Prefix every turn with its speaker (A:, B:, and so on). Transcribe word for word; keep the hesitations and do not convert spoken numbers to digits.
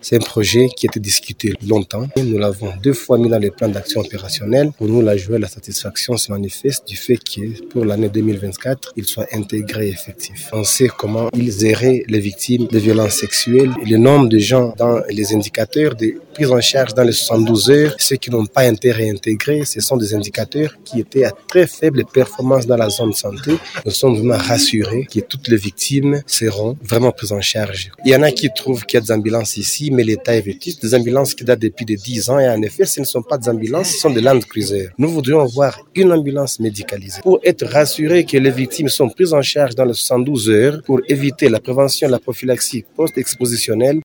A: C'est un projet qui a été discuté longtemps. Nous l'avons deux fois mis dans les plans d'action opérationnels. Pour nous, la joie et la satisfaction se manifestent du fait que pour l'année deux mille vingt-quatre, il soit intégré et effectif. On sait comment ils erraient les victimes de violences sexuelles. Le nombre de gens dans les indicateurs de prise en charge dans les soixante-douze heures, ceux qui n'ont pas été réintégrés, ce sont des indicateurs qui étaient à très faible performance dans la zone de santé. Nous sommes vraiment rassurés que toutes les victimes seront vraiment prises en charge. Il y en a qui trouvent qu'il y a des ambulances ici, mais l'État est vétuste. Des ambulances qui datent depuis de dix ans et en effet, ce ne sont pas des ambulances, ce sont des Land Cruiser. Nous voudrions voir une ambulance médicalisée pour être rassurés que les victimes sont prises en charge dans les soixante-douze heures pour éviter la prévention, la prophylaxie post-expositionnelle